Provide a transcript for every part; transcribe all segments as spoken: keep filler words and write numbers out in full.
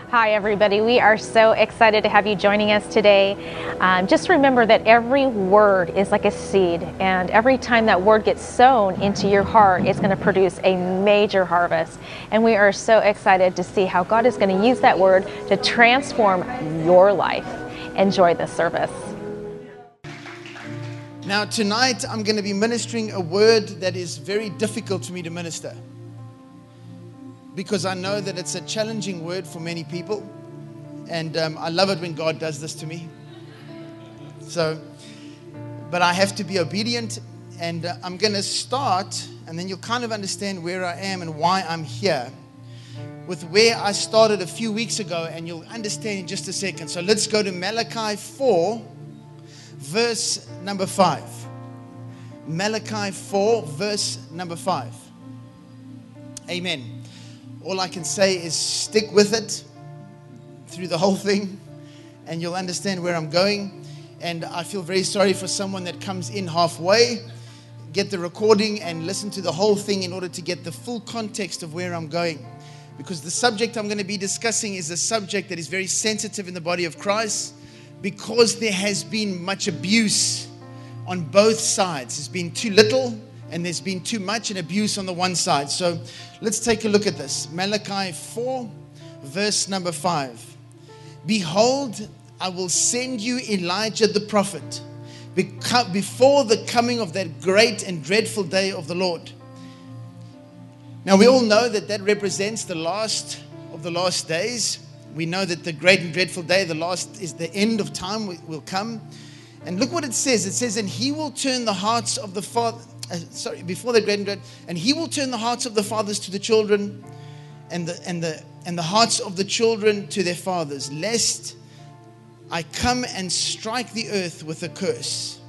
Hi, everybody. We are so excited to have you joining us today. Um, just remember that every word is like a seed, and every time that word gets sown into your heart, it's going to produce a major harvest. And we are so excited to see how God is going to use that word to transform your life. Enjoy this service. Now, tonight I'm going to be ministering a word that is very difficult for me to minister, because I know that it's a challenging word for many people, and um, I love it when God does this to me. So, but I have to be obedient, and uh, I'm going to start, and then you'll kind of understand where I am and why I'm here, with where I started a few weeks ago, and you'll understand in just a second. So let's go to Malachi four, verse number five. Malachi four, verse number five. Amen. All I can say is stick with it through the whole thing, and you'll understand where I'm going. And I feel very sorry for someone that comes in halfway, get the recording and listen to the whole thing in order to get the full context of where I'm going. Because the subject I'm going to be discussing is a subject that is very sensitive in the body of Christ, because there has been much abuse on both sides. There's been too little and there's been too much and abuse on the one side. So let's take a look at this. Malachi four, verse number five. Behold, I will send you Elijah the prophet before the coming of that great and dreadful day of the Lord. Now we all know that that represents the last of the last days. We know that the great and dreadful day, the last, is the end of time, will come. And look what it says. It says, and he will turn the hearts of the father, uh, sorry, before the great and dread, and he will turn the hearts of the fathers to the children, and the and the and the hearts of the children to their fathers, lest I come and strike the earth with a curse.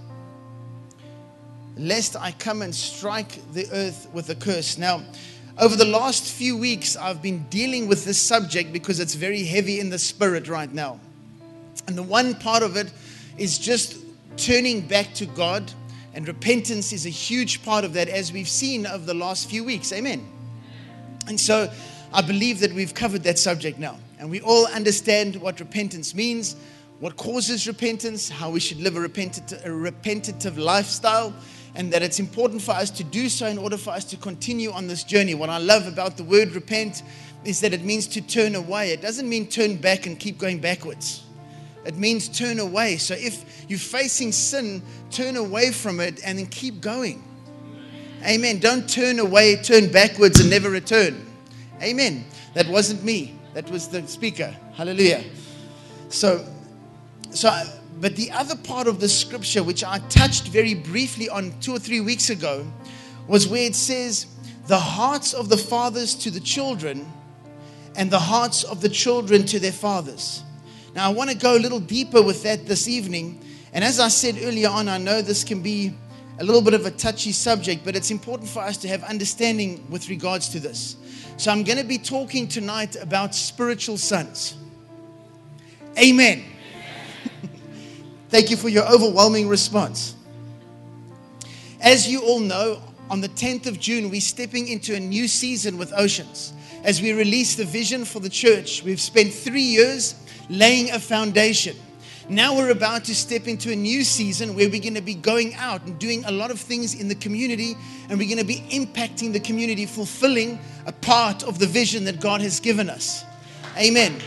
Lest I come and strike the earth with a curse. Now, over the last few weeks, I've been dealing with this subject because it's very heavy in the spirit right now. And the one part of it is just turning back to God, and repentance is a huge part of that, as we've seen over the last few weeks. Amen. And so I believe that we've covered that subject now, and we all understand what repentance means, what causes repentance, how we should live a repentative, a repentative lifestyle, and that it's important for us to do so in order for us to continue on this journey. What I love about the word repent is that it means to turn away. It doesn't mean turn back and keep going backwards. It means turn away. So if you're facing sin, turn away from it and then keep going. Amen. Don't turn away, turn backwards and never return. Amen. That wasn't me. That was the speaker. Hallelujah. So, so, but the other part of the scripture, which I touched very briefly on two or three weeks ago, was where it says, the hearts of the fathers to the children, and the hearts of the children to their fathers. Now, I want to go a little deeper with that this evening. And as I said earlier on, I know this can be a little bit of a touchy subject, but it's important for us to have understanding with regards to this. So I'm going to be talking tonight about spiritual sons. Amen. Thank you for your overwhelming response. As you all know, on the tenth of June, we're stepping into a new season with Oceans. As we release the vision for the church, we've spent three years laying a foundation. Now we're about to step into a new season where we're going to be going out and doing a lot of things in the community, and we're going to be impacting the community, fulfilling a part of the vision that God has given us. Amen.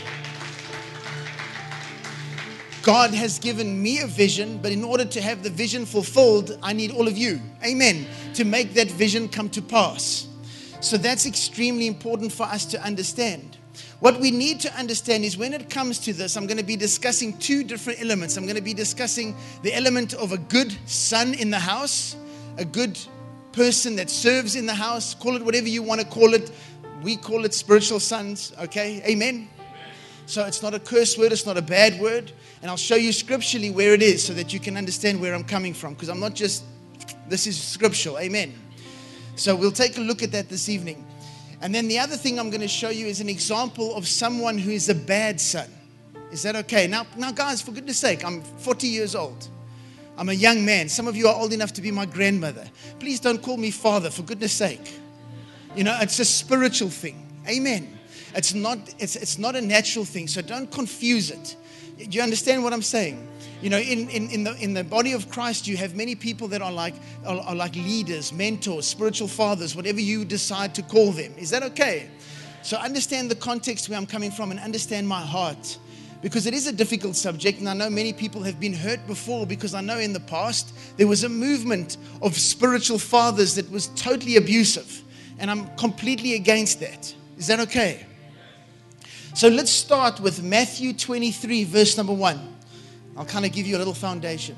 God has given me a vision, but in order to have the vision fulfilled, I need all of you, amen, to make that vision come to pass. So that's extremely important for us to understand. What we need to understand is when it comes to this, I'm going to be discussing two different elements. I'm going to be discussing the element of a good son in the house, a good person that serves in the house. Call it whatever you want to call it. We call it spiritual sons, okay? Amen? So it's not a curse word, it's not a bad word. And I'll show you scripturally where it is so that you can understand where I'm coming from. Because I'm not just, this is scriptural, amen. So we'll take a look at that this evening. And then the other thing I'm going to show you is an example of someone who is a bad son. Is that okay? Now, now guys, for goodness sake, I'm forty years old. I'm a young man. Some of you are old enough to be my grandmother. Please don't call me father, for goodness sake. You know, it's a spiritual thing. Amen. It's not, it's, it's not a natural thing, so don't confuse it. Do you understand what I'm saying? You know, in, in, in the in the body of Christ, you have many people that are like are, are like leaders, mentors, spiritual fathers, whatever you decide to call them. Is that okay? So understand the context where I'm coming from and understand my heart. Because it is a difficult subject, and I know many people have been hurt before, because I know in the past there was a movement of spiritual fathers that was totally abusive. And I'm completely against that. Is that okay? So let's start with Matthew twenty-three, verse number one. I'll kind of give you a little foundation.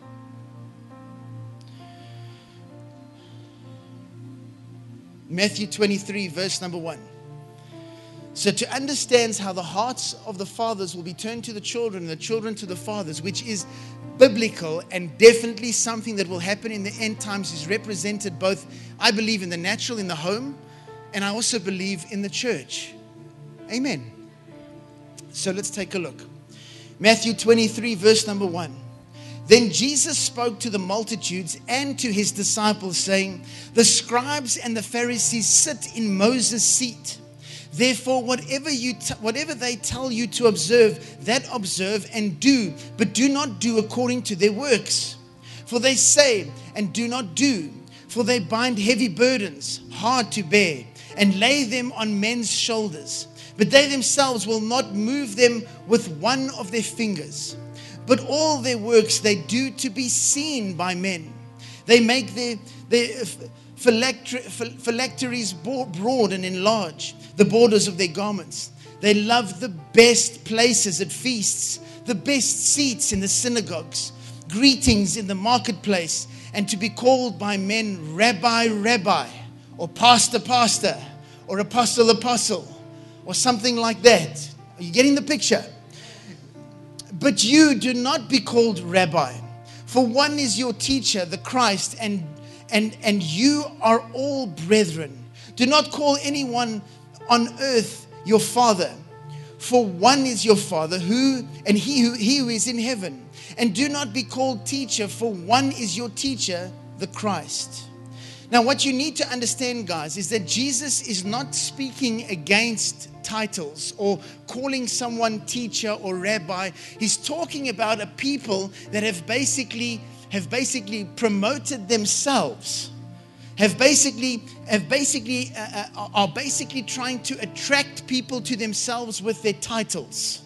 Matthew twenty-three, verse number one. So to understand how the hearts of the fathers will be turned to the children and the children to the fathers, which is biblical and definitely something that will happen in the end times, is represented both, I believe, in the natural, in the home, and I also believe in the church. Amen. So let's take a look. Matthew twenty-three, verse number one. Then Jesus spoke to the multitudes and to his disciples, saying, the scribes and the Pharisees sit in Moses' seat. Therefore, whatever you t- whatever they tell you to observe, that observe and do, but do not do according to their works. For they say and do not do, for they bind heavy burdens, hard to bear, and lay them on men's shoulders. But they themselves will not move them with one of their fingers. But all their works they do to be seen by men. They make their, their phylacteries broad and enlarge the borders of their garments. They love the best places at feasts, the best seats in the synagogues, greetings in the marketplace, and to be called by men Rabbi, Rabbi, or Pastor, Pastor, or Apostle, Apostle, or something like that. Are you getting the picture? But you do not be called Rabbi, for one is your teacher, the Christ, and and and you are all brethren. Do not call anyone on earth your father, for one is your Father, who and he who he who is in heaven. And do not be called teacher, for one is your teacher, the Christ. Now, what you need to understand, guys, is that Jesus is not speaking against titles or calling someone teacher or rabbi. He's talking about a people that have basically have basically promoted themselves, have basically have basically uh, uh, are basically trying to attract people to themselves with their titles.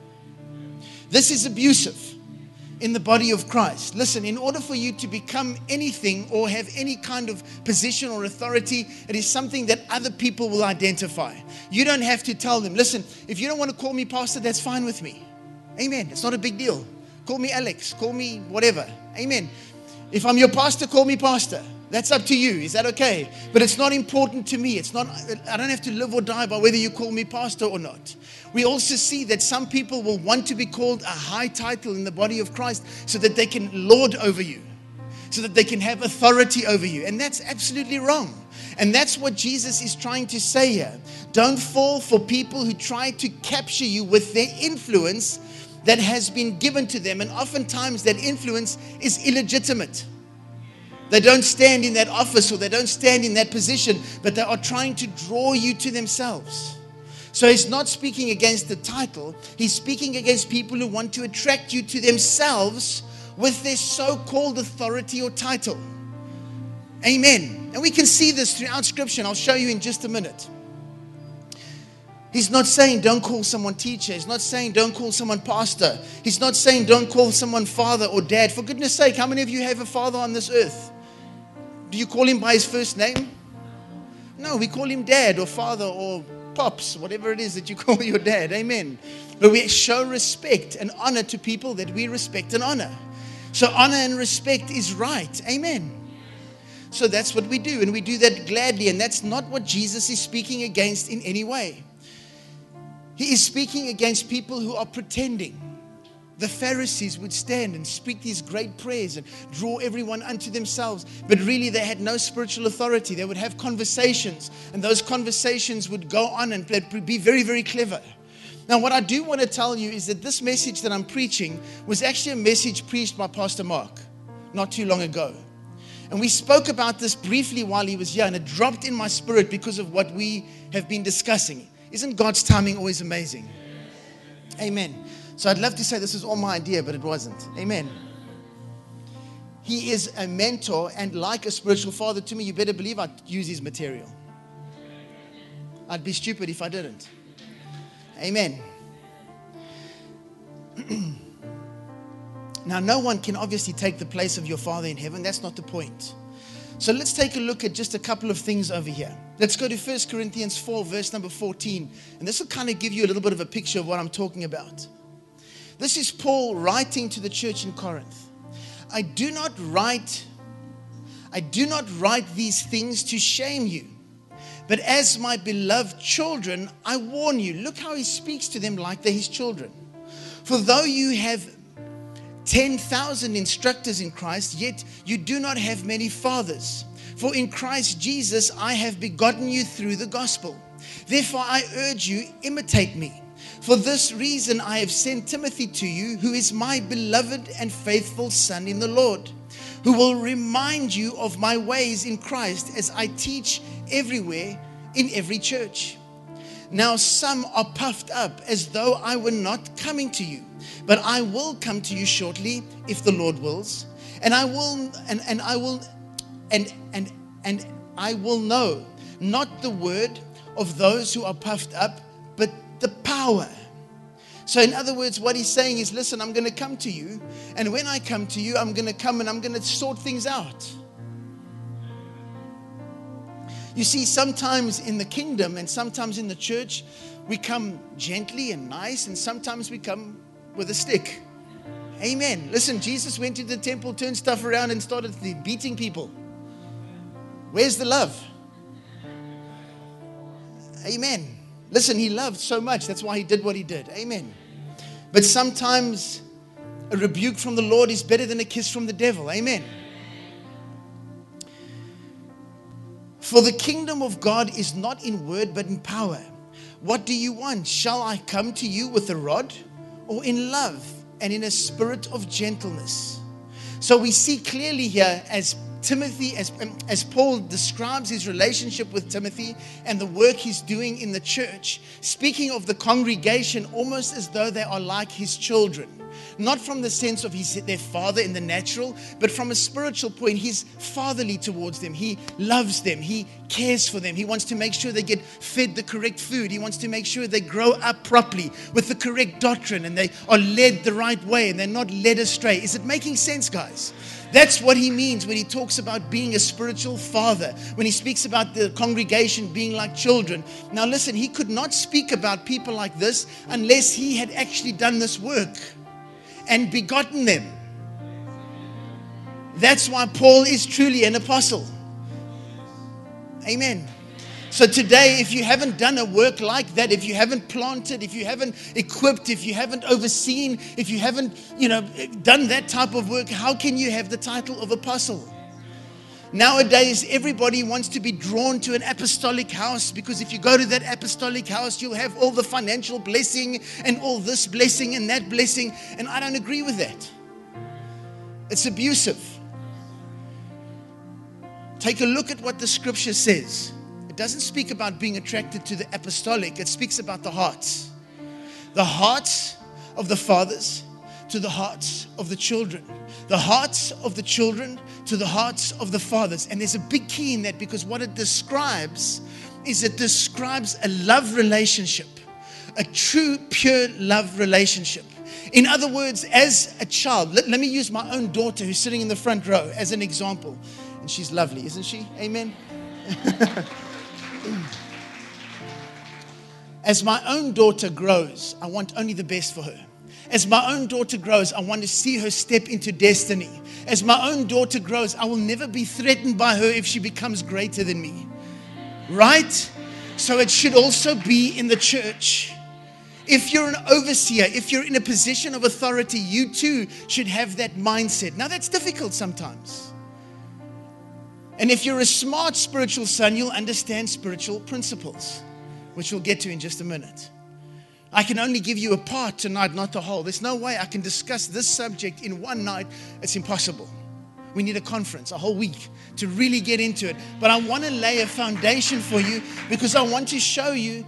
This is abusive in the body of Christ. Listen, in order for you to become anything or have any kind of position or authority, it is something that other people will identify. You don't have to tell them, listen, if you don't want to call me pastor, that's fine with me. Amen. It's not a big deal. Call me Alex. Call me whatever. Amen. If I'm your pastor, call me pastor. That's up to you. Is that okay? But it's not important to me. It's not, I don't have to live or die by whether you call me pastor or not. We also see that some people will want to be called a high title in the body of Christ so that they can lord over you, so that they can have authority over you. And that's absolutely wrong. And that's what Jesus is trying to say here. Don't fall for people who try to capture you with their influence that has been given to them. And oftentimes that influence is illegitimate. They don't stand in that office or they don't stand in that position, but they are trying to draw you to themselves. So he's not speaking against the title. He's speaking against people who want to attract you to themselves with their so-called authority or title. Amen. And we can see this throughout Scripture, and I'll show you in just a minute. He's not saying don't call someone teacher. He's not saying don't call someone pastor. He's not saying don't call someone father or dad. For goodness sake, how many of you have a father on this earth? Do you call him by his first name? No, we call him dad or father or pops, whatever it is that you call your dad. Amen. But we show respect and honor to people that we respect and honor. So honor and respect is right. Amen. So that's what we do, and we do that gladly, and that's not what Jesus is speaking against in any way. He is speaking against people who are pretending. The Pharisees would stand and speak these great prayers and draw everyone unto themselves, but really they had no spiritual authority. They would have conversations, and those conversations would go on and be very, very clever. Now, what I do want to tell you is that this message that I'm preaching was actually a message preached by Pastor Mark not too long ago. And we spoke about this briefly while he was here, and it dropped in my spirit because of what we have been discussing. Isn't God's timing always amazing? Amen. So I'd love to say this is all my idea, but it wasn't. Amen. He is a mentor, and like a spiritual father to me, you better believe I'd use his material. I'd be stupid if I didn't. Amen. Now, no one can obviously take the place of your Father in heaven. That's not the point. So let's take a look at just a couple of things over here. Let's go to First Corinthians four, verse number fourteen. And this will kind of give you a little bit of a picture of what I'm talking about. This is Paul writing to the church in Corinth. I do not write, I do not write these things to shame you, but as my beloved children, I warn you. Look how he speaks to them like they're his children. For though you have ten thousand instructors in Christ, yet you do not have many fathers. For in Christ Jesus I have begotten you through the gospel. Therefore I urge you, imitate me. For this reason I have sent Timothy to you, who is my beloved and faithful son in the Lord, who will remind you of my ways in Christ as I teach everywhere in every church. Now some are puffed up as though I were not coming to you, but I will come to you shortly if the Lord wills, and I will and, and I will and and and I will know not the word of those who are puffed up, but the power. So in other words, what he's saying is, listen, I'm going to come to you, and when I come to you, I'm going to come and I'm going to sort things out. You see, sometimes in the kingdom and sometimes in the church, we come gently and nice, and sometimes we come with a stick. Amen. Listen, Jesus went to the temple, turned stuff around, and started beating people. Where's the love? Amen. Listen, he loved so much. That's why he did what he did. Amen. But sometimes a rebuke from the Lord is better than a kiss from the devil. Amen. For the kingdom of God is not in word, but in power. What do you want? Shall I come to you with a rod, or in love and in a spirit of gentleness? So we see clearly here, as Timothy, as, as Paul describes his relationship with Timothy and the work he's doing in the church, speaking of the congregation almost as though they are like his children. Not from the sense of he's their father in the natural, but from a spiritual point, he's fatherly towards them. He loves them. He cares for them. He wants to make sure they get fed the correct food. He wants to make sure they grow up properly with the correct doctrine and they are led the right way and they're not led astray. Is it making sense, guys? That's what he means when he talks about being a spiritual father, when he speaks about the congregation being like children. Now listen, he could not speak about people like this unless he had actually done this work and begotten them. That's why Paul is truly an apostle. Amen. So today, if you haven't done a work like that, if you haven't planted, if you haven't equipped, if you haven't overseen, if you haven't, you know, done that type of work, how can you have the title of apostle? Nowadays, everybody wants to be drawn to an apostolic house, because if you go to that apostolic house, you'll have all the financial blessing and all this blessing and that blessing. And I don't agree with that. It's abusive. Take a look at what the scripture says. It doesn't speak about being attracted to the apostolic. It speaks about the hearts. The hearts of the fathers to the hearts of the children. The hearts of the children to the hearts of the fathers. And there's a big key in that, because what it describes is it describes a love relationship. A true, pure love relationship. In other words, as a child, let, let me use my own daughter who's sitting in the front row as an example. And she's lovely, isn't she? Amen. As my own daughter grows, I want only the best for her. As my own daughter grows, I want to see her step into destiny. As my own daughter grows, I will never be threatened by her if she becomes greater than me. Right? So it should also be in the church. If you're an overseer, if you're in a position of authority, you too should have that mindset. Now that's difficult sometimes. And if you're a smart spiritual son, you'll understand spiritual principles, which we'll get to in just a minute. I can only give you a part tonight, not the whole. There's no way I can discuss this subject in one night. It's impossible. We need a conference, a whole week, to really get into it. But I want to lay a foundation for you, because I want to show you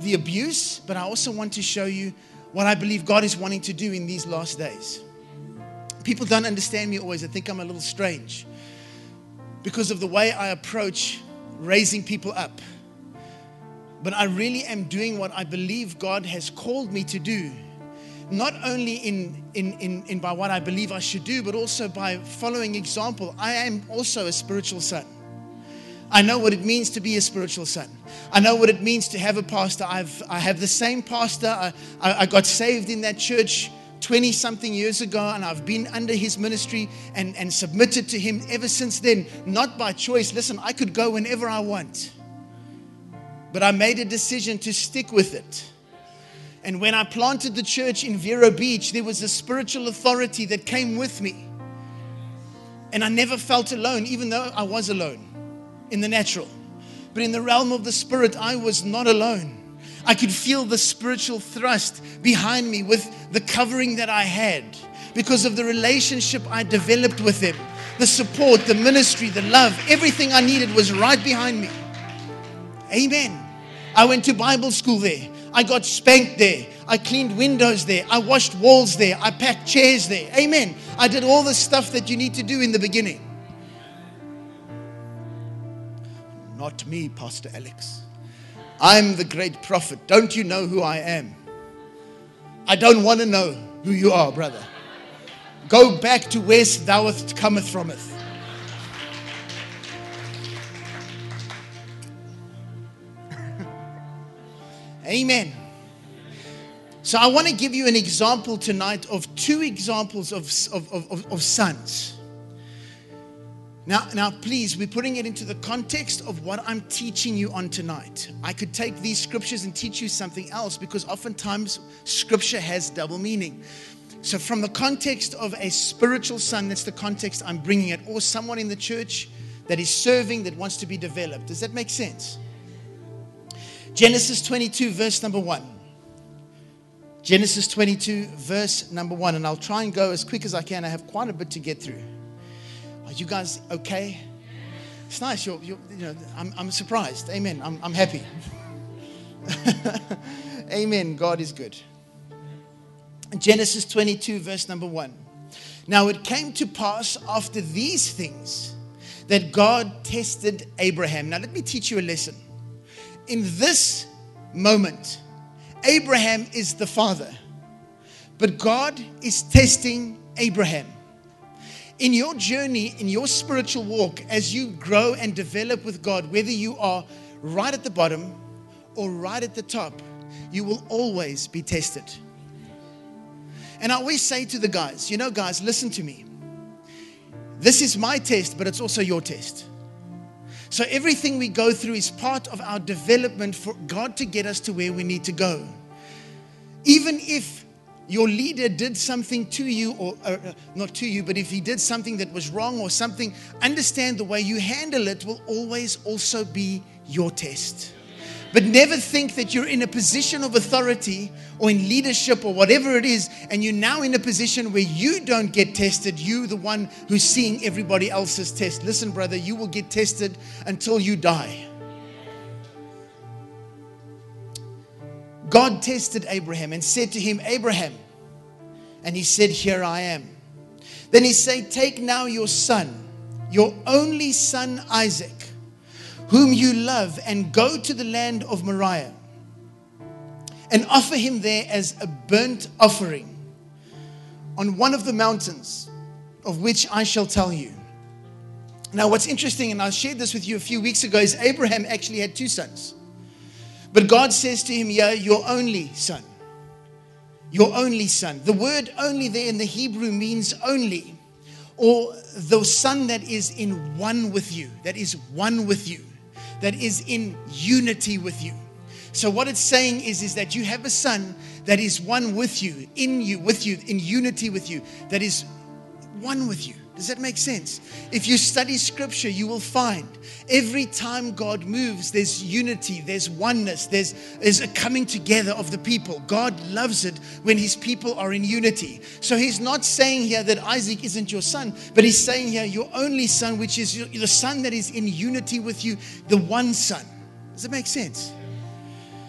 the abuse, but I also want to show you what I believe God is wanting to do in these last days. People don't understand me always. I think I'm a little strange because of the way I approach raising people up. But I really am doing what I believe God has called me to do. Not only in, in, in, in by what I believe I should do, but also by following example. I am also a spiritual son. I know what it means to be a spiritual son. I know what it means to have a pastor. I've, I have the same pastor. I, I, I got saved in that church twenty-something years ago, and I've been under his ministry and, and submitted to him ever since then. Not by choice. Listen, I could go whenever I want. But I made a decision to stick with it. And when I planted the church in Vero Beach, there was a spiritual authority that came with me. And I never felt alone, even though I was alone in the natural. But in the realm of the spirit, I was not alone. I could feel the spiritual thrust behind me with the covering that I had because of the relationship I developed with him. The support, the ministry, the love, everything I needed was right behind me. Amen. I went to Bible school there. I got spanked there. I cleaned windows there. I washed walls there. I packed chairs there. Amen. I did all the stuff that you need to do in the beginning. Not me, Pastor Alex. I'm the great prophet. Don't you know who I am? I don't want to know who you are, brother. Go back to whence thou cometh frometh. Amen. So I want to give you an example tonight of two examples of, of, of, of sons. Now, now, please, we're putting it into the context of what I'm teaching you on tonight. I could take these scriptures and teach you something else because oftentimes scripture has double meaning. So from the context of a spiritual son, that's the context I'm bringing it, or someone in the church that is serving, that wants to be developed. Does that make sense? Genesis twenty-two, verse number one. Genesis twenty-two, verse number one. And I'll try and go as quick as I can. I have quite a bit to get through. Are you guys okay? It's nice. You're, you're, you know, I'm, I'm surprised. Amen. I'm, I'm happy. Amen. God is good. Genesis twenty-two, verse number one. Now it came to pass after these things that God tested Abraham. Now let me teach you a lesson. In this moment, Abraham is the father, but God is testing Abraham. In your journey, in your spiritual walk, as you grow and develop with God, whether you are right at the bottom or right at the top, you will always be tested. And I always say to the guys, you know, guys, listen to me. This is my test, but it's also your test. So everything we go through is part of our development for God to get us to where we need to go. Even if your leader did something to you, or uh, not to you, but if he did something that was wrong or something, understand the way you handle it will always also be your test. But never think that you're in a position of authority or in leadership or whatever it is, and you're now in a position where you don't get tested. You, the one who's seeing everybody else's test. Listen, brother, you will get tested until you die. God tested Abraham and said to him, Abraham. And he said, here I am. Then he said, take now your son, your only son Isaac, whom you love, and go to the land of Moriah and offer him there as a burnt offering on one of the mountains of which I shall tell you. Now what's interesting, and I shared this with you a few weeks ago, is Abraham actually had two sons. But God says to him, yeah, your only son. Your only son. The word only there in the Hebrew means only, or the son that is in one with you, that is one with you, that is in unity with you. So what it's saying is, is that you have a son that is one with you, in you, with you, in unity with you, that is one with you. Does that make sense? If you study scripture, you will find every time God moves, there's unity, there's oneness, there's, there's a coming together of the people. God loves it when his people are in unity. So he's not saying here that Isaac isn't your son, but he's saying here your only son, which is your, the son that is in unity with you, the one son. Does it make sense?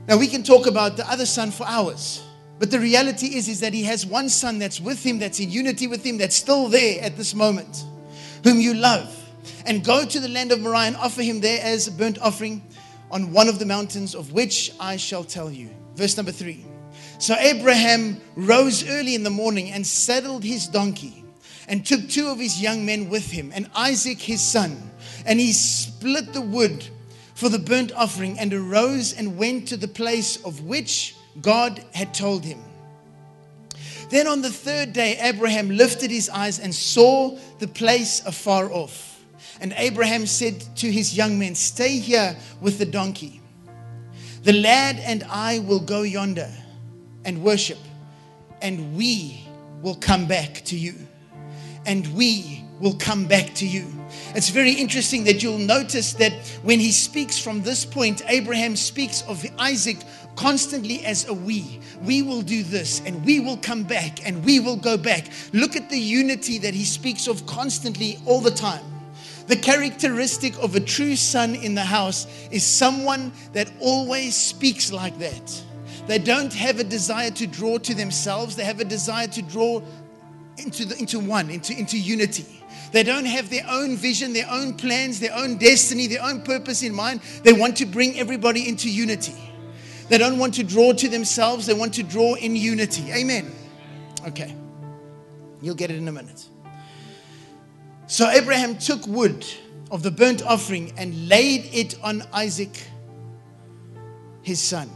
Now, we can talk about the other son for hours. But the reality is, is that he has one son that's with him, that's in unity with him, that's still there at this moment, whom you love. And go to the land of Moriah and offer him there as a burnt offering on one of the mountains of which I shall tell you. Verse number three. So Abraham rose early in the morning and saddled his donkey and took two of his young men with him and Isaac his son. And he split the wood for the burnt offering and arose and went to the place of which God had told him. Then on the third day, Abraham lifted his eyes and saw the place afar off. And Abraham said to his young men, stay here with the donkey. The lad and I will go yonder and worship, and we will come back to you. And we will come back to you. It's very interesting that you'll notice that when he speaks from this point, Abraham speaks of Isaac constantly as a we. We will do this, and we will come back, and we will go back. Look at the unity that he speaks of constantly all the time. The characteristic of a true son in the house is someone that always speaks like that. They don't have a desire to draw to themselves. They have a desire to draw into the, into one, into, into unity. They don't have their own vision, their own plans, their own destiny, their own purpose in mind. They want to bring everybody into unity. They don't want to draw to themselves. They want to draw in unity. Amen. Okay. You'll get it in a minute. So Abraham took wood of the burnt offering and laid it on Isaac, his son.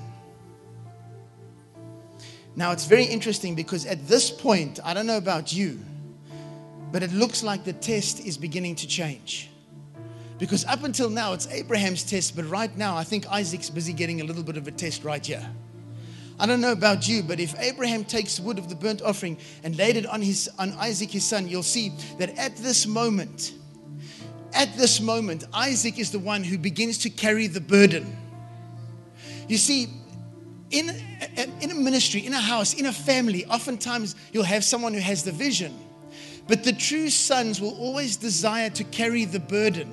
Now, it's very interesting because at this point, I don't know about you, but it looks like the test is beginning to change. Because up until now, it's Abraham's test, but right now, I think Isaac's busy getting a little bit of a test right here. I don't know about you, but if Abraham takes wood of the burnt offering and laid it on his on Isaac, his son, you'll see that at this moment, at this moment, Isaac is the one who begins to carry the burden. You see, in a, in a ministry, in a house, in a family, oftentimes you'll have someone who has the vision, but the true sons will always desire to carry the burden.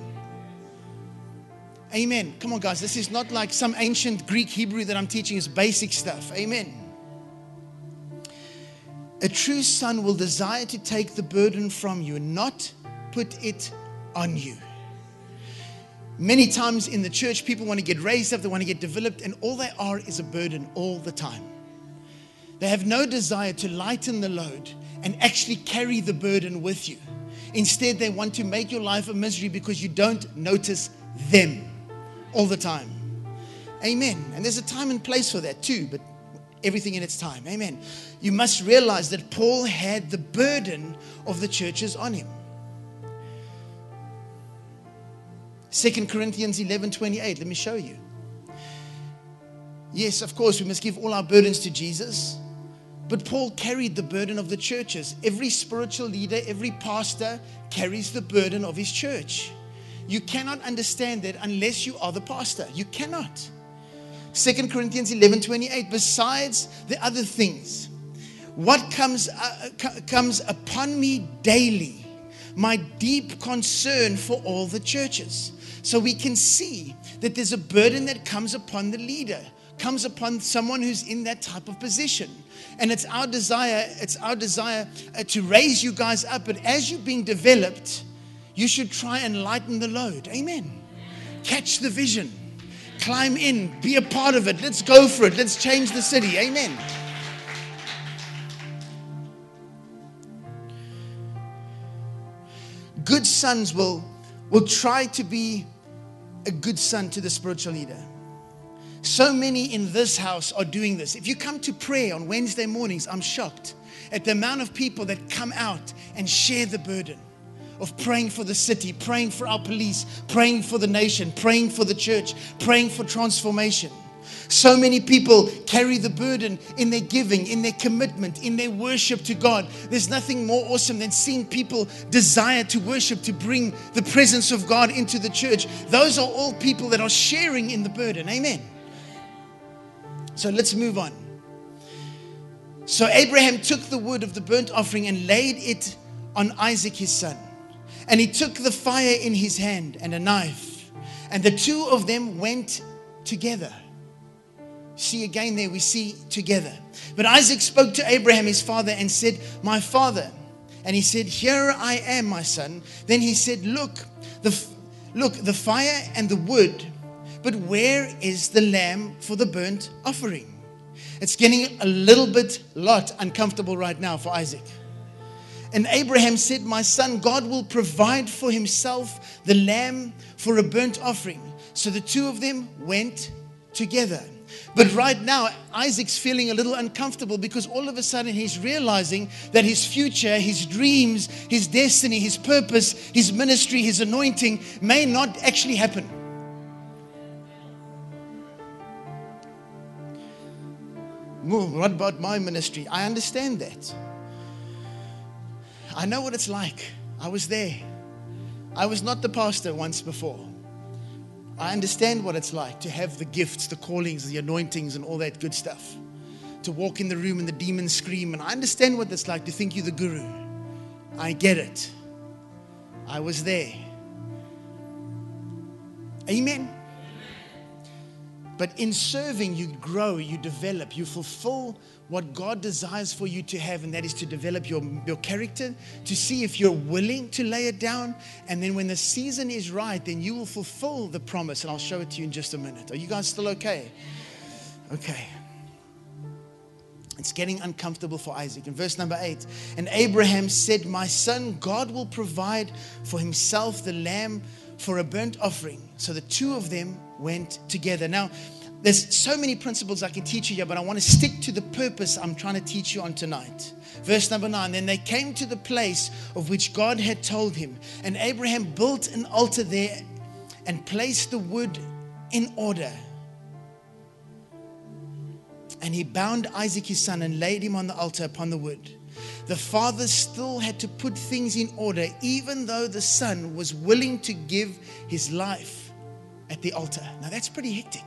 Amen. Come on, guys. This is not like some ancient Greek Hebrew that I'm teaching. It's basic stuff. Amen. A true son will desire to take the burden from you and not put it on you. Many times in the church, people want to get raised up, they want to get developed, and all they are is a burden all the time. They have no desire to lighten the load and actually carry the burden with you. Instead, they want to make your life a misery because you don't notice them all the time. Amen. And there's a time and place for that too, but everything in its time. Amen. You must realize that Paul had the burden of the churches on him. Second Corinthians eleven twenty-eight. Let me show you. Yes, of course, we must give all our burdens to Jesus. But Paul carried the burden of the churches. Every spiritual leader, every pastor carries the burden of his church. You cannot understand that unless you are the pastor. You cannot. Second Corinthians eleven twenty-eight. Besides the other things, what comes, uh, comes upon me daily, my deep concern for all the churches. So we can see that there's a burden that comes upon the leader, comes upon someone who's in that type of position. And it's our desire, it's our desire uh, to raise you guys up. But as you're being developed, you should try and lighten the load. Amen. Catch the vision. Climb in. Be a part of it. Let's go for it. Let's change the city. Amen. Good sons will, will try to be a good son to the spiritual leader. So many in this house are doing this. If you come to prayer on Wednesday mornings, I'm shocked at the amount of people that come out and share the burden of praying for the city, praying for our police, praying for the nation, praying for the church, praying for transformation. So many people carry the burden in their giving, in their commitment, in their worship to God. There's nothing more awesome than seeing people desire to worship, to bring the presence of God into the church. Those are all people that are sharing in the burden. Amen. So let's move on. So Abraham took the wood of the burnt offering and laid it on Isaac his son. And he took the fire in his hand and a knife. And the two of them went together. See, again there we see together. But Isaac spoke to Abraham, his father, and said, my father. And he said, here I am, my son. Then he said, look, the, look, the fire and the wood, but where is the lamb for the burnt offering? It's getting a little bit, lot uncomfortable right now for Isaac. And Abraham said, my son, God will provide for himself the lamb for a burnt offering. So the two of them went together. But right now, Isaac's feeling a little uncomfortable because all of a sudden he's realizing that his future, his dreams, his destiny, his purpose, his ministry, his anointing may not actually happen. Well, what about my ministry? I understand that. I know what it's like. I was there. I was not the pastor once before. I understand what it's like to have the gifts, the callings, the anointings, and all that good stuff. To walk in the room and the demons scream. And I understand what it's like to think you're the guru. I get it. I was there. Amen. But in serving, you grow, you develop, you fulfill what God desires for you to have, and that is to develop your, your character, to see if you're willing to lay it down. And then when the season is right, then you will fulfill the promise. And I'll show it to you in just a minute. Are you guys still okay? Okay. It's getting uncomfortable for Isaac. In verse number eight, and Abraham said, my son, God will provide for himself the lamb for a burnt offering. So the two of them went together. Now, there's so many principles I can teach you here, but I want to stick to the purpose I'm trying to teach you on tonight. Verse number nine, then they came to the place of which God had told him, and Abraham built an altar there and placed the wood in order. And he bound Isaac his son and laid him on the altar upon the wood. The father still had to put things in order, even though the son was willing to give his life at the altar. Now that's pretty hectic.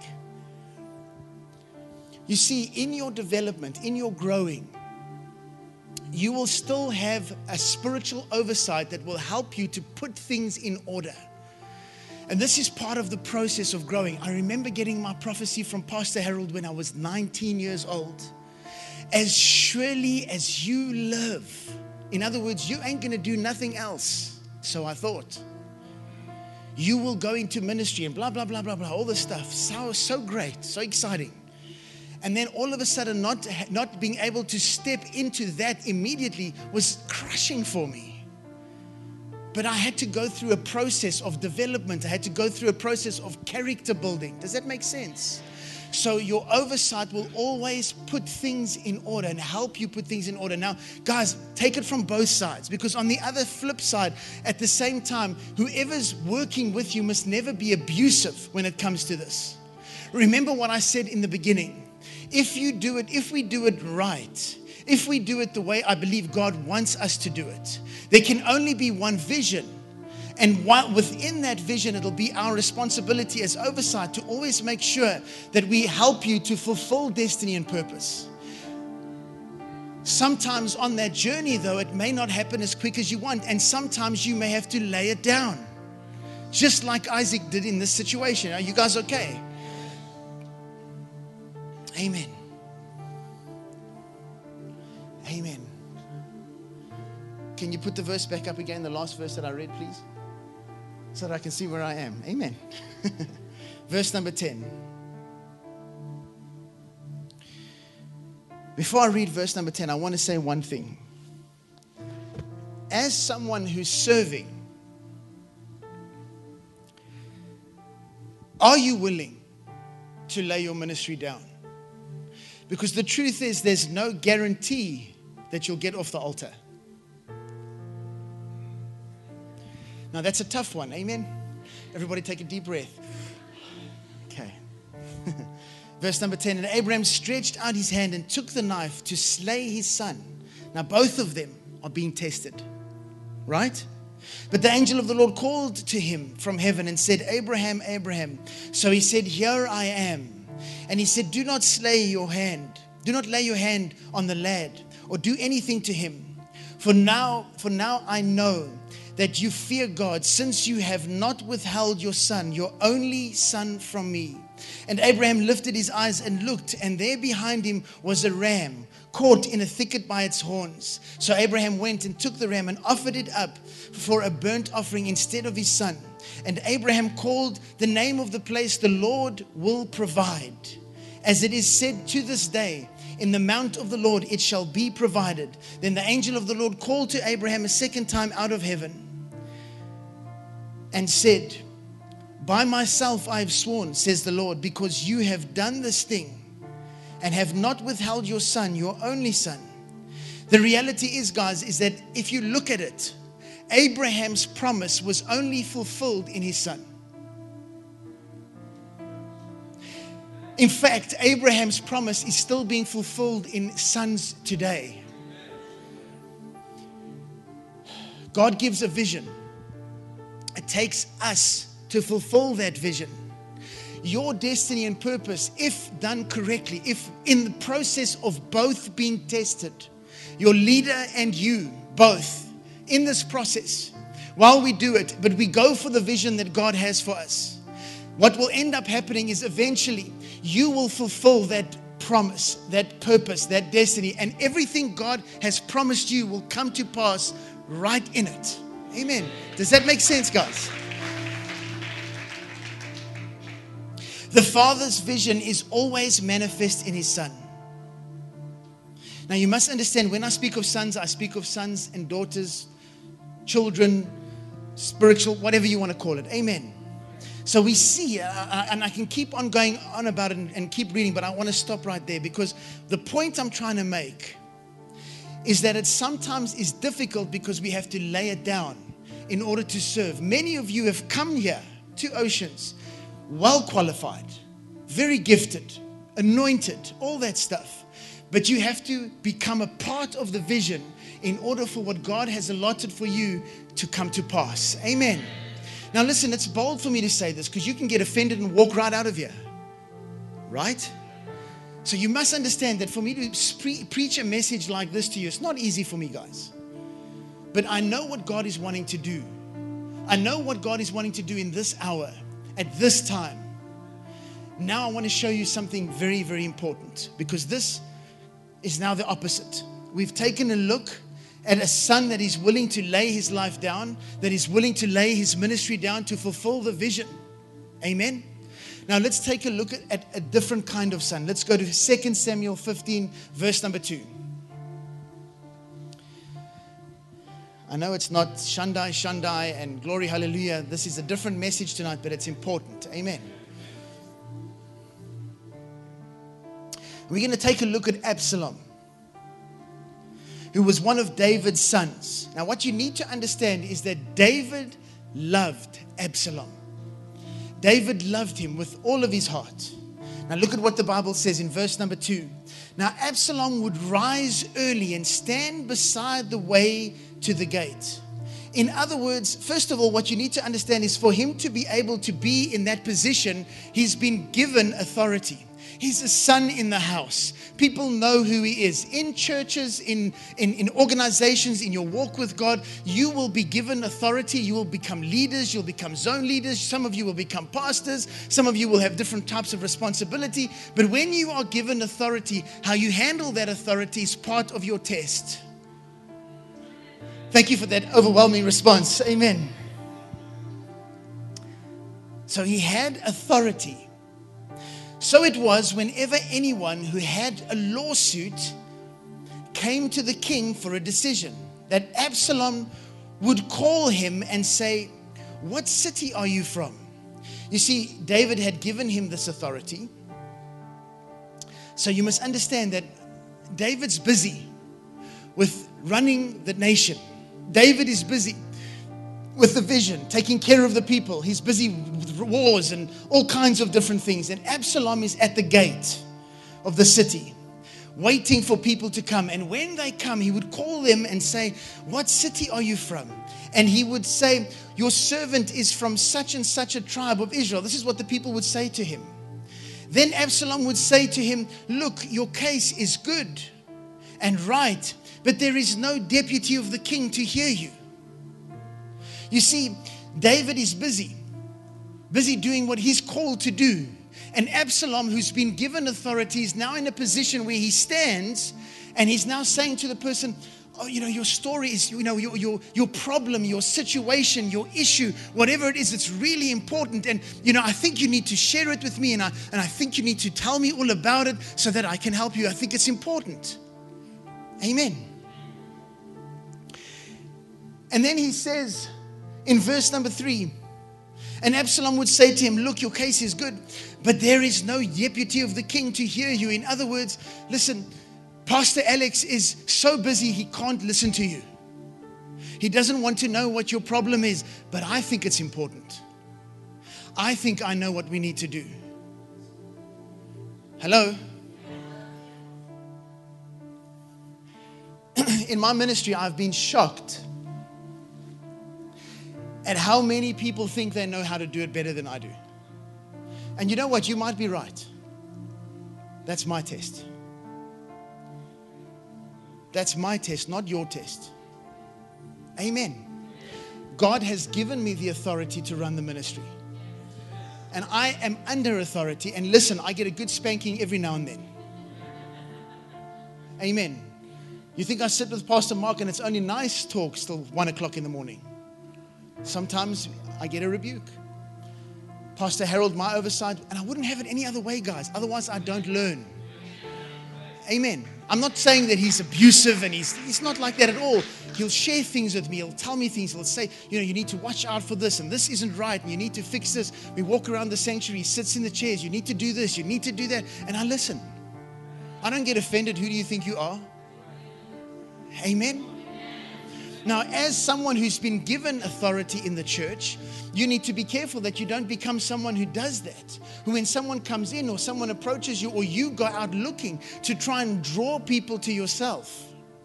You see, in your development, in your growing, you will still have a spiritual oversight that will help you to put things in order. And this is part of the process of growing. I remember getting my prophecy from Pastor Harold when I was nineteen years old. As surely as you live. In other words, you ain't going to do nothing else. So I thought. You will go into ministry and blah, blah, blah, blah, blah. All this stuff. So, so great. So exciting. And then all of a sudden not, not being able to step into that immediately was crushing for me. But I had to go through a process of development. I had to go through a process of character building. Does that make sense? So your oversight will always put things in order and help you put things in order. Now, guys, take it from both sides, because on the other flip side, at the same time, whoever's working with you must never be abusive when it comes to this. Remember what I said in the beginning. If you do it, if we do it right, if we do it the way I believe God wants us to do it, there can only be one vision. And while within that vision, it'll be our responsibility as oversight to always make sure that we help you to fulfill destiny and purpose. Sometimes on that journey, though, it may not happen as quick as you want. And sometimes you may have to lay it down. Just like Isaac did in this situation. Are you guys okay? Amen. Amen. Can you put the verse back up again, the last verse that I read, please? So that I can see where I am. Amen. Verse number ten. Before I read verse number ten, I want to say one thing. As someone who's serving, are you willing to lay your ministry down? Because the truth is, there's no guarantee that you'll get off the altar. Now, that's a tough one. Amen? Everybody take a deep breath. Okay. Verse number ten. And Abraham stretched out his hand and took the knife to slay his son. Now, both of them are being tested. Right? But the angel of the Lord called to him from heaven and said, Abraham, Abraham. So he said, here I am. And he said, do not slay your hand. Do not lay your hand on the lad or do anything to him. For now, for now I know that you fear God, since you have not withheld your son, your only son, from me. And Abraham lifted his eyes and looked, and there behind him was a ram caught in a thicket by its horns. So Abraham went and took the ram and offered it up for a burnt offering instead of his son. And Abraham called the name of the place, "The Lord will provide." As it is said to this day, "In the mount of the Lord it shall be provided." Then the angel of the Lord called to Abraham a second time out of heaven and said, "By myself I have sworn, says the Lord, because you have done this thing and have not withheld your son, your only son." The reality is, guys, is that if you look at it, Abraham's promise was only fulfilled in his son. In fact, Abraham's promise is still being fulfilled in sons today. God gives a vision. It takes us to fulfill that vision. Your destiny and purpose, if done correctly, if in the process of both being tested, your leader and you both in this process, while we do it, but we go for the vision that God has for us, what will end up happening is eventually you will fulfill that promise, that purpose, that destiny, and everything God has promised you will come to pass right in it. Amen. Does that make sense, guys? The Father's vision is always manifest in His Son. Now you must understand, when I speak of sons, I speak of sons and daughters, children, spiritual, whatever you want to call it. Amen. So we see, uh, and I can keep on going on about it and, and keep reading, but I want to stop right there, because the point I'm trying to make is that it sometimes is difficult because we have to lay it down in order to serve. Many of you have come here to Oceans well qualified, very gifted, anointed, all that stuff. But you have to become a part of the vision in order for what God has allotted for you to come to pass. Amen. Now listen, it's bold for me to say this because you can get offended and walk right out of here. Right? So you must understand that for me to pre- preach a message like this to you, it's not easy for me, guys. But I know what God is wanting to do. I know what God is wanting to do in this hour, at this time. Now I want to show you something very, very important, because this is now the opposite. We've taken a look at a son that is willing to lay his life down, that is willing to lay his ministry down to fulfill the vision. Amen. Now let's take a look at, at a different kind of son. Let's go to Second Samuel fifteen, verse number two. I know it's not Shandai, Shandai, and glory, hallelujah. This is a different message tonight, but it's important. Amen. We're going to take a look at Absalom, who was one of David's sons. Now, what you need to understand is that David loved Absalom. David loved him with all of his heart. Now, look at what the Bible says in verse number two. Now, Absalom would rise early and stand beside the way to the gate. In other words, first of all, what you need to understand is for him to be able to be in that position, he's been given authority. He's a son in the house. People know who he is. In churches, in, in, in organizations, in your walk with God, you will be given authority. You will become leaders. You'll become zone leaders. Some of you will become pastors. Some of you will have different types of responsibility. But when you are given authority, how you handle that authority is part of your test. Thank you for that overwhelming response. Amen. So he had authority. So it was whenever anyone who had a lawsuit came to the king for a decision, that Absalom would call him and say, "What city are you from?" You see, David had given him this authority. So you must understand that David's busy with running the nation. David is busy with the vision, taking care of the people. He's busy with wars and all kinds of different things. And Absalom is at the gate of the city, waiting for people to come. And when they come, he would call them and say, "What city are you from?" And he would say, "Your servant is from such and such a tribe of Israel." This is what the people would say to him. Then Absalom would say to him, "Look, your case is good and right, but there is no deputy of the king to hear you. You see, David is busy, busy doing what he's called to do. And Absalom, who's been given authority, is now in a position where he stands and he's now saying to the person, oh, you know, your story is, you know, your, your, your problem, your situation, your issue, whatever it is, it's really important. And, you know, I think you need to share it with me. And I, and I think you need to tell me all about it so that I can help you. I think it's important. Amen. And then he says in verse number three, and Absalom would say to him, look, your case is good, but there is no deputy of the king to hear you. In other words, listen, Pastor Alex is so busy he can't listen to you. He doesn't want to know what your problem is, but I think it's important. I think I know what we need to do. Hello? In my ministry, I've been shocked at how many people think they know how to do it better than I do. And you know what? You might be right. That's my test. That's my test, not your test. Amen. God has given me the authority to run the ministry. And I am under authority. And listen, I get a good spanking every now and then. Amen. You think I sit with Pastor Mark and it's only nice talk till one o'clock in the morning. Sometimes I get a rebuke. Pastor Harold, my oversight, and I wouldn't have it any other way, guys. Otherwise, I don't learn. Amen. I'm not saying that he's abusive and he's, he's not like that at all. He'll share things with me. He'll tell me things. He'll say, you know, you need to watch out for this and this isn't right and you need to fix this. We walk around the sanctuary. He sits in the chairs. You need to do this. You need to do that. And I listen. I don't get offended. Who do you think you are? Amen. Now, as someone who's been given authority in the church, you need to be careful that you don't become someone who does that. Who when someone comes in or someone approaches you or you go out looking to try and draw people to yourself.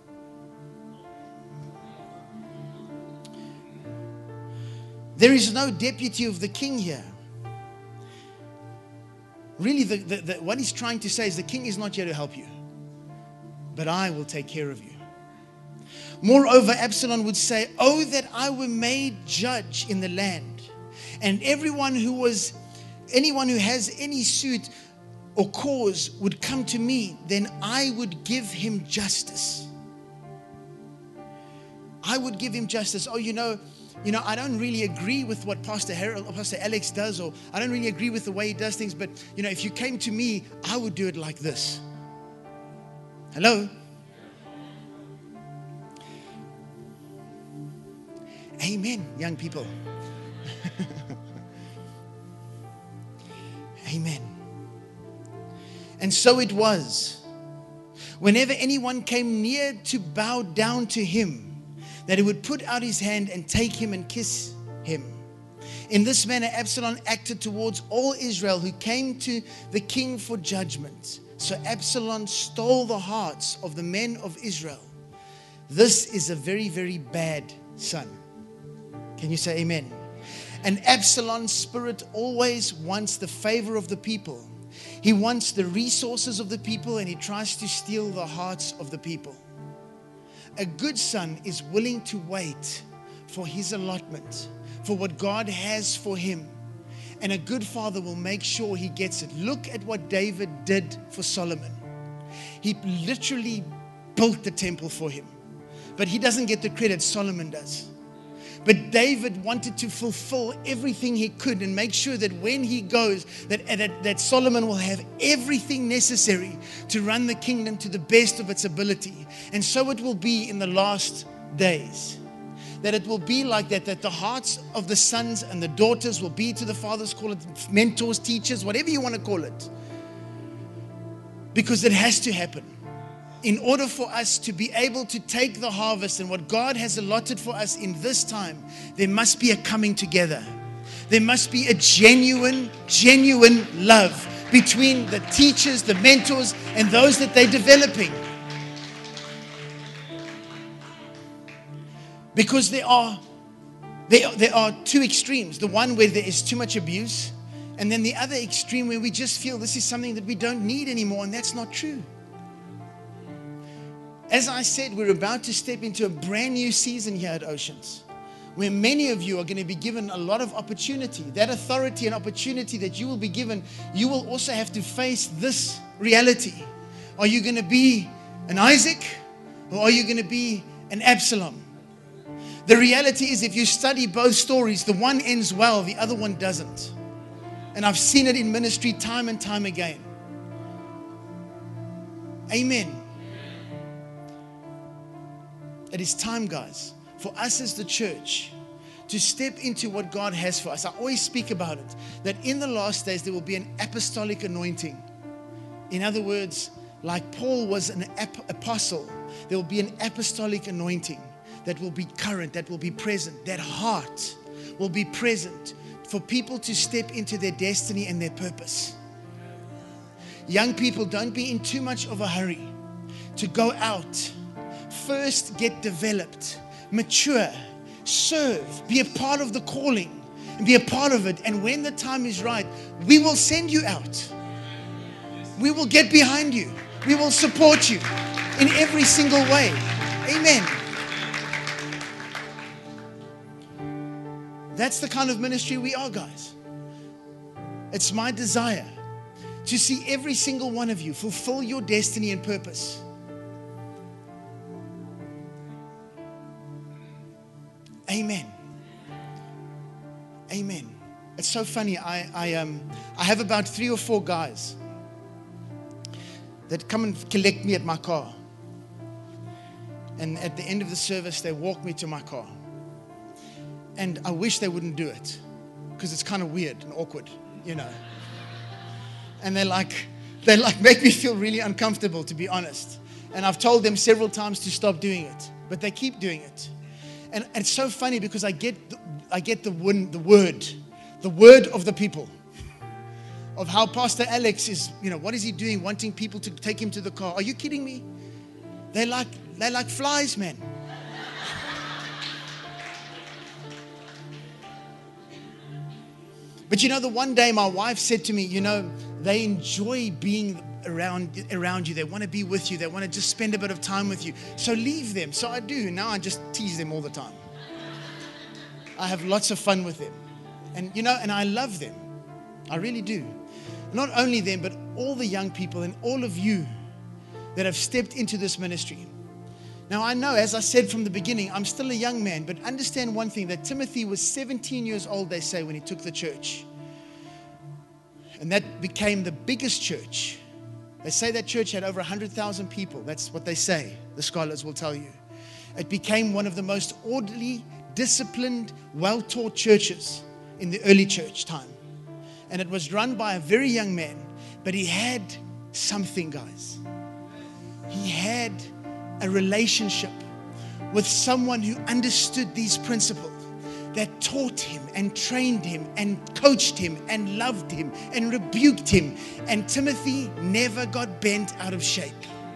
There is no deputy of the king here. Really, the, the, the, what he's trying to say is the king is not here to help you, but I will take care of you. Moreover, Absalom would say, oh, that I were made judge in the land, and everyone who was, anyone who has any suit or cause would come to me, then I would give him justice. I would give him justice. Oh, you know, you know, I don't really agree with what Pastor Harold or Pastor Alex does, or I don't really agree with the way he does things, but, you know, if you came to me, I would do it like this. Hello? Amen, young people. Amen. And so it was, whenever anyone came near to bow down to him, that he would put out his hand and take him and kiss him. In this manner, Absalom acted towards all Israel who came to the king for judgment. So Absalom stole the hearts of the men of Israel. This is a very, very bad son. Can you say amen? And Absalom's spirit always wants the favor of the people. He wants the resources of the people, and he tries to steal the hearts of the people. A good son is willing to wait for his allotment, for what God has for him. And a good father will make sure he gets it. Look at what David did for Solomon. He literally built the temple for him. But he doesn't get the credit, Solomon does. But David wanted to fulfill everything he could and make sure that when he goes, that, that, that Solomon will have everything necessary to run the kingdom to the best of its ability. And so it will be in the last days. That it will be like that, that the hearts of the sons and the daughters will be to the fathers, call it mentors, teachers, whatever you want to call it. Because it has to happen. In order for us to be able to take the harvest and what God has allotted for us in this time, there must be a coming together. There must be a genuine, genuine love between the teachers, the mentors, and those that they're developing. Because there are, there, there are two extremes. The one where there is too much abuse, and then the other extreme where we just feel this is something that we don't need anymore, and that's not true. As I said, we're about to step into a brand new season here at Oceans, where many of you are going to be given a lot of opportunity. That authority and opportunity that you will be given, you will also have to face this reality. Are you going to be an Isaac or are you going to be an Absalom? The reality is, if you study both stories, the one ends well, the other one doesn't. And I've seen it in ministry time and time again. Amen. It is time, guys, for us as the church to step into what God has for us. I always speak about it, that in the last days there will be an apostolic anointing. In other words, like Paul was an ap- apostle, there will be an apostolic anointing that will be current, that will be present. That heart will be present for people to step into their destiny and their purpose. Young people, don't be in too much of a hurry to go out. First, get developed, mature, serve, be a part of the calling, and be a part of it. And when the time is right, we will send you out. We will get behind you. We will support you in every single way. Amen. That's the kind of ministry we are, guys. It's my desire to see every single one of you fulfill your destiny and purpose. Amen. Amen. It's so funny. I I um I have about three or four guys that come and collect me at my car. And at the end of the service, they walk me to my car. And I wish they wouldn't do it, because it's kind of weird and awkward, you know. And they're like, they like make me feel really uncomfortable, to be honest. And I've told them several times to stop doing it, but they keep doing it. And, and it's so funny because I get the, I get the word, the word, the word of the people, of how Pastor Alex is, you know, what is he doing, wanting people to take him to the car? Are you kidding me? They're like, they're like flies, man. But you know, the one day my wife said to me, you know, they enjoy being around around you. They want to be with you. They want to just spend a bit of time with you. So leave them. So I do. Now I just tease them all the time. I have lots of fun with them. And you know, and I love them. I really do. Not only them, but all the young people and all of you that have stepped into this ministry. Now I know, as I said from the beginning, I'm still a young man, but understand one thing, that Timothy was seventeen years old, they say, when he took the church. And that became the biggest church. They say that church had over one hundred thousand people. That's what they say. The scholars will tell you. It became one of the most orderly, disciplined, well-taught churches in the early church time. And it was run by a very young man, but he had something, guys. He had a relationship with someone who understood these principles, that taught him and trained him and coached him and loved him and rebuked him. And Timothy never got bent out of shape.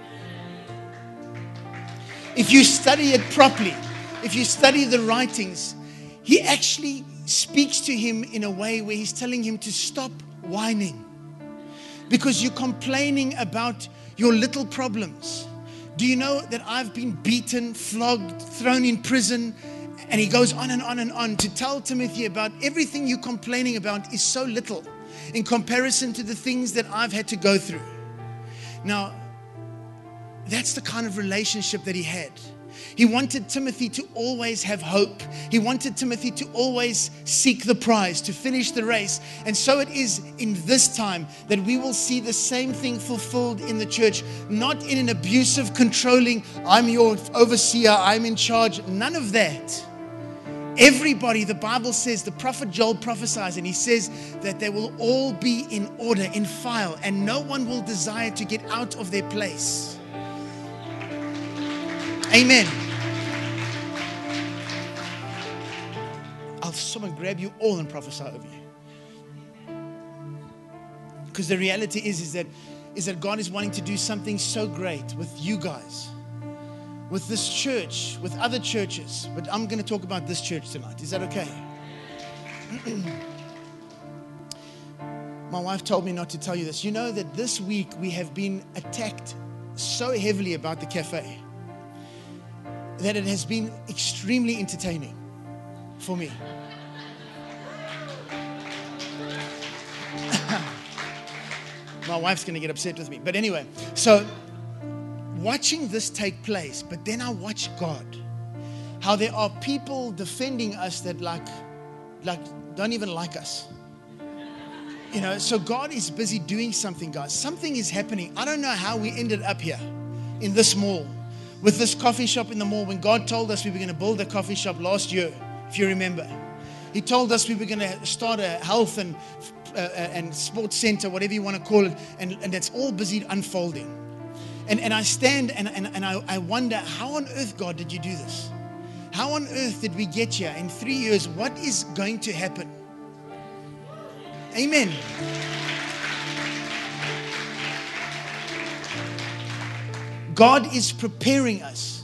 If you study it properly, if you study the writings, he actually speaks to him in a way where he's telling him to stop whining, because you're complaining about your little problems. Do you know that I've been beaten, flogged, thrown in prison? And he goes on and on and on to tell Timothy about everything you're complaining about is so little in comparison to the things that I've had to go through. Now, that's the kind of relationship that he had. He wanted Timothy to always have hope. He wanted Timothy to always seek the prize, to finish the race. And so it is in this time that we will see the same thing fulfilled in the church, not in an abusive, controlling, I'm your overseer, I'm in charge. None of that. Everybody, the Bible says, the prophet Joel prophesies, and he says that they will all be in order, in file, and no one will desire to get out of their place. Amen. I'll someone grab you all and prophesy over you. Because the reality is, is that is that God is wanting to do something so great with you guys, with this church, with other churches. But I'm going to talk about this church tonight. Is that okay? My wife told me not to tell you this. You know that this week we have been attacked so heavily about the cafe that it has been extremely entertaining. for me. My wife's going to get upset with me. But anyway, so watching this take place, but then I watch God. How there are people defending us that like, like don't even like us. You know, so God is busy doing something, guys. Something is happening. I don't know how we ended up here in this mall with this coffee shop in the mall when God told us we were going to build a coffee shop last year, if you remember. He told us we were going to start a health and uh, and sports center, whatever you want to call it, and, and it's all busy unfolding. And and I stand and, and, and I, I wonder, how on earth, God, did you do this? How on earth did we get here? In three years, what is going to happen? Amen. God is preparing us.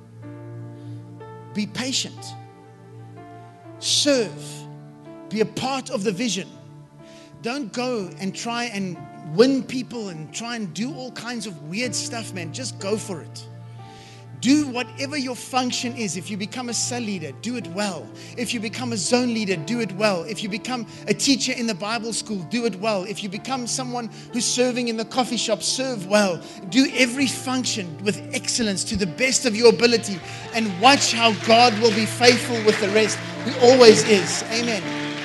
Be patient. Serve. Be a part of the vision. Don't go and try and win people and try and do all kinds of weird stuff, man. Just go for it. Do whatever your function is. If you become a cell leader, do it well. If you become a zone leader, do it well. If you become a teacher in the Bible school, do it well. If you become someone who's serving in the coffee shop, serve well. Do every function with excellence to the best of your ability and watch how God will be faithful with the rest. He always is. Amen.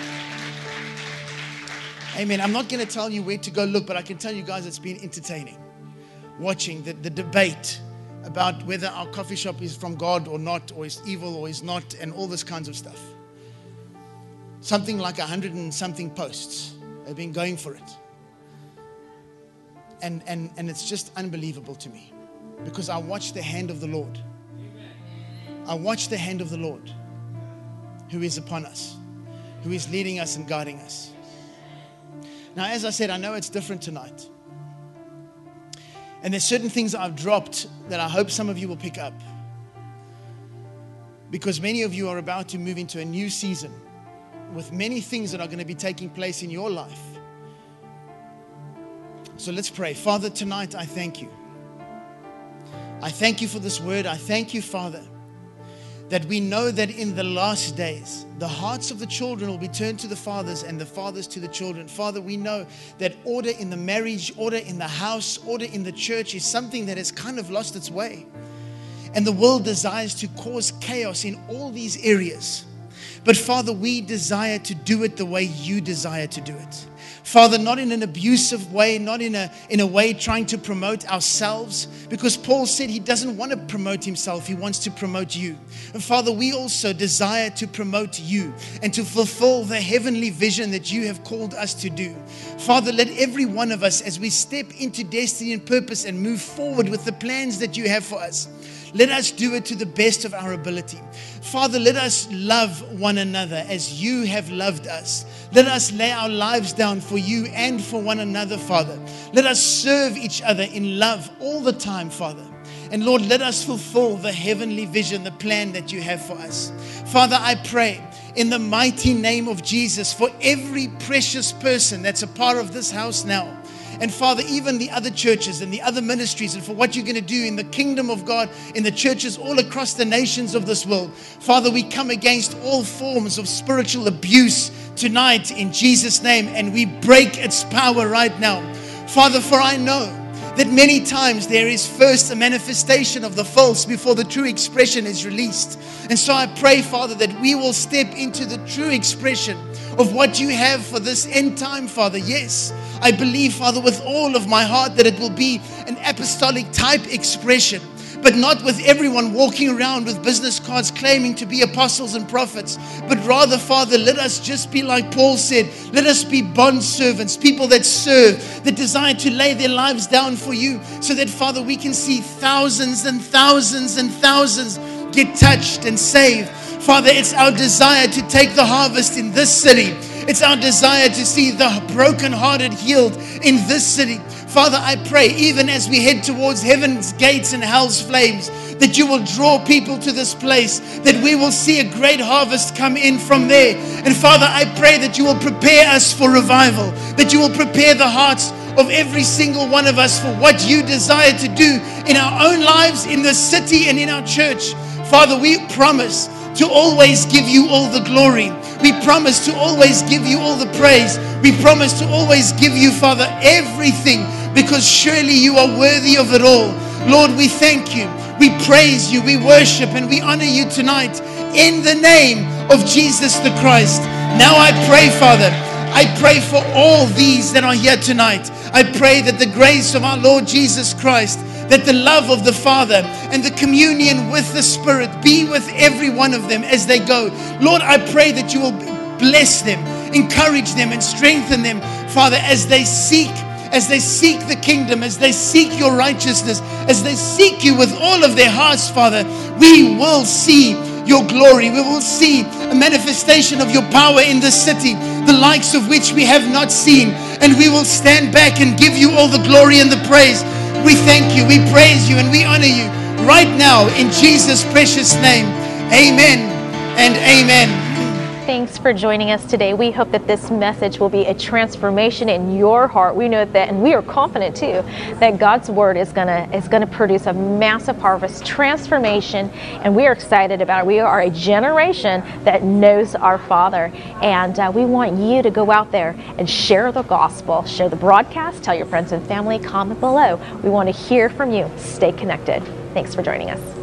Amen. I'm not going to tell you where to go look, but I can tell you guys it's been entertaining. Watching the, the debate about whether our coffee shop is from God or not, or is evil or is not, and all this kinds of stuff. Something like a hundred and something posts have been going for it. And, and, and it's just unbelievable to me because I watch the hand of the Lord. I watch the hand of the Lord who is upon us, who is leading us and guiding us. Now, as I said, I know it's different tonight. And there's certain things that I've dropped that I hope some of you will pick up. Because many of you are about to move into a new season with many things that are going to be taking place in your life. So let's pray. Father, tonight I thank you. I thank you for this word. I thank you, Father, that we know that in the last days, the hearts of the children will be turned to the fathers and the fathers to the children. Father, we know that order in the marriage, order in the house, order in the church is something that has kind of lost its way. And the world desires to cause chaos in all these areas. But Father, we desire to do it the way you desire to do it. Father, not in an abusive way, not in a, in a way trying to promote ourselves, because Paul said he doesn't want to promote himself, he wants to promote you. And Father, we also desire to promote you and to fulfill the heavenly vision that you have called us to do. Father, let every one of us, as we step into destiny and purpose and move forward with the plans that you have for us, let us do it to the best of our ability. Father, let us love one another as you have loved us. Let us lay our lives down for you and for one another, Father. Let us serve each other in love all the time, Father. And Lord, let us fulfill the heavenly vision, the plan that you have for us. Father, I pray in the mighty name of Jesus for every precious person that's a part of this house now. And Father, even the other churches and the other ministries, and for what you're going to do in the kingdom of God, in the churches all across the nations of this world. Father, we come against all forms of spiritual abuse tonight in Jesus' name, and we break its power right now. Father, for I know that many times there is first a manifestation of the false before the true expression is released. And so I pray, Father, that we will step into the true expression of what you have for this end time, Father. Yes, I believe, Father, with all of my heart that it will be an apostolic type expression, but not with everyone walking around with business cards claiming to be apostles and prophets, but rather, Father, let us just be like Paul said, let us be bond servants, people that serve, that desire to lay their lives down for you, so that, Father, we can see thousands and thousands and thousands get touched and saved. Father, it's our desire to take the harvest in this city. It's our desire to see the brokenhearted healed in this city. Father, I pray, even as we head towards heaven's gates and hell's flames, that you will draw people to this place, that we will see a great harvest come in from there. And Father, I pray that you will prepare us for revival, that you will prepare the hearts of every single one of us for what you desire to do in our own lives, in the city, and in our church. Father, we promise to always give you all the glory. We promise to always give you all the praise. We promise to always give you, Father, everything, because surely you are worthy of it all. Lord, we thank you. We praise you. We worship and we honor you tonight in the name of Jesus the Christ. Now I pray, Father, I pray for all these that are here tonight. I pray that the grace of our Lord Jesus Christ, that the love of the Father and the communion with the Spirit be with every one of them as they go. Lord, I pray that you will bless them, encourage them and strengthen them, Father, as they seek, as they seek the kingdom, as they seek your righteousness, as they seek you with all of their hearts, Father. We will see your glory. We will see a manifestation of your power in the city, the likes of which we have not seen. And we will stand back and give you all the glory and the praise. We thank you, we praise you, and we honor you right now in Jesus' precious name. Amen and amen. Thanks for joining us today. We hope that this message will be a transformation in your heart. We know that, and we are confident too, that God's word is gonna is gonna produce a massive harvest, transformation, and we are excited about it. We are a generation that knows our Father, and uh, we want you to go out there and share the gospel, share the broadcast, tell your friends and family, comment below. We want to hear from you. Stay connected. Thanks for joining us.